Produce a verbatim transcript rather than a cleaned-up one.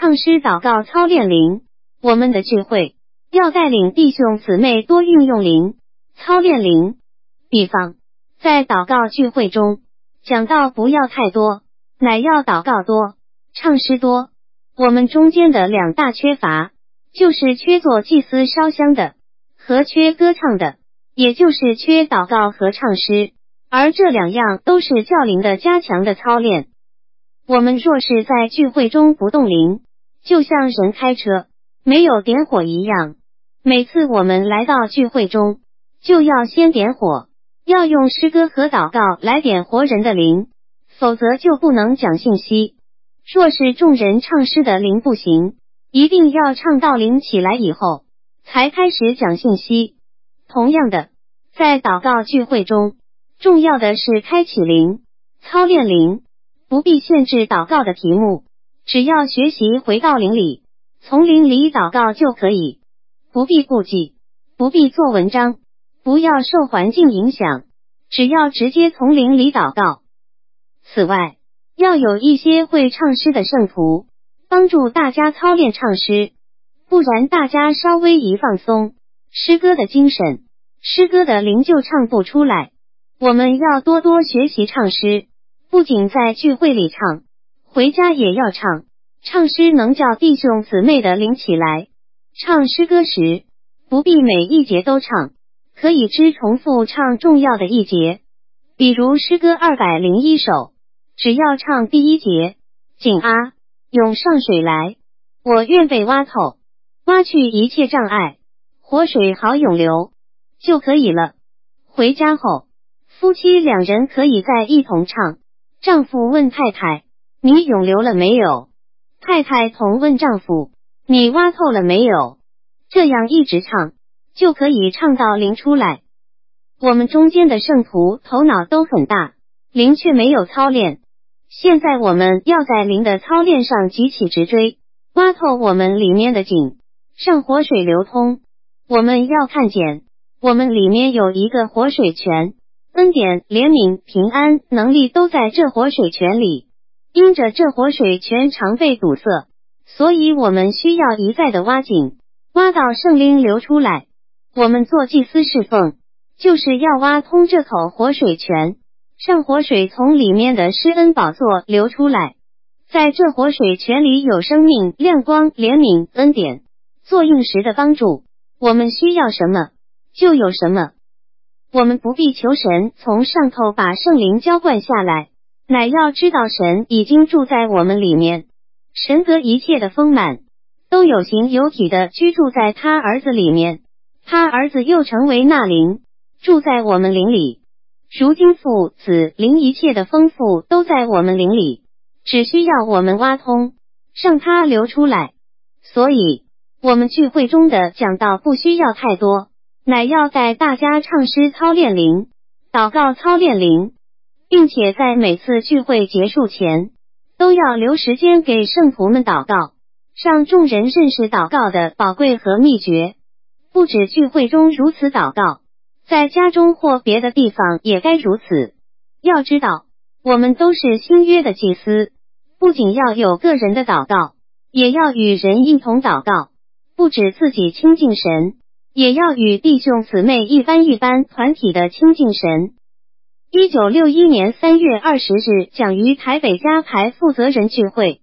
唱诗祷告操练灵。我们的聚会要带领弟兄姊妹多运用灵，操练灵。比方，在祷告聚会中，讲道不要太多，乃要祷告多，唱诗多。我们中间的两大缺乏，就是缺做祭司烧香的，和缺歌唱的，也就是缺祷告和唱诗。而这两样都是教灵的加强的操练。我们若是在聚会中不动灵，就像人开车没有点火一样。每次我们来到聚会中，就要先点火，要用诗歌和祷告来点活人的灵，否则就不能讲信息。若是众人唱诗的灵不行，一定要唱到灵起来以后，才开始讲信息。同样的，在祷告聚会中，重要的是开启灵，操练灵，不必限制祷告的题目，只要学习回到灵里，从灵里祷告就可以，不必顾忌，不必做文章，不要受环境影响，只要直接从灵里祷告。此外，要有一些会唱诗的圣徒，帮助大家操练唱诗，不然大家稍微一放松，诗歌的精神，诗歌的灵就唱不出来。我们要多多学习唱诗，不仅在聚会里唱，回家也要唱。唱诗能叫弟兄姊妹的灵起来。唱诗歌时，不必每一节都唱，可以只重复唱重要的一节。比如诗歌二百零一首，只要唱第一节，井啊，涌上水来，我愿被挖透，挖去一切障碍，活水好涌流，就可以了。回家后，夫妻两人可以再一同唱。丈夫问太太，你涌流了没有？太太同问丈夫，你挖透了没有？这样一直唱，就可以唱到灵出来。我们中间的圣徒头脑都很大，灵却没有操练。现在我们要在灵的操练上举起直锥，挖透我们里面的井，让活水流通。我们要看见，我们里面有一个活水泉，恩典、怜悯、平安、能力都在这活水泉里。因着这活水泉常被堵塞，所以我们需要一再的挖井，挖到圣灵流出来。我们做祭司侍奉，就是要挖通这口活水泉，让活水从里面的施恩宝座流出来。在这活水泉里有生命、亮光、怜悯、恩典，做应时的帮助。我们需要什么，就有什么。我们不必求神从上头把圣灵浇灌下来，乃要知道神已经住在我们里面。神得一切的丰满，都有形有体的居住在他儿子里面，他儿子又成为那灵，住在我们灵里。如今父子灵一切的丰富都在我们灵里，只需要我们挖通，让它流出来。所以我们聚会中的讲道不需要太多，乃要带大家唱诗操练灵，祷告操练灵，并且在每次聚会结束前，都要留时间给圣徒们祷告，让众人认识祷告的宝贵和秘诀。不止聚会中如此祷告，在家中或别的地方也该如此。要知道，我们都是新约的祭司，不仅要有个人的祷告，也要与人一同祷告，不止自己亲近神，也要与弟兄姊妹一般一般团体的亲近神。一九六一年三月二十日讲于台北家排负责人聚会。